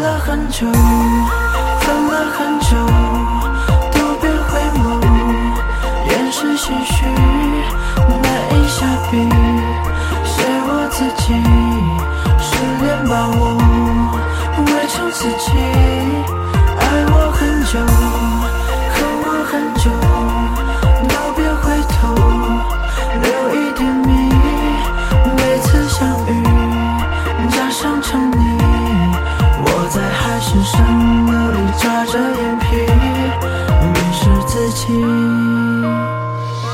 了很久，分了很久，都别回眸，掩饰唏嘘，难以下笔，写我自己，失恋把我围成自己，爱我很久，恨我很久，都别回头，留一点谜，每次相遇加上沉溺，我在海市蜃楼里眨着眼皮，迷失自己。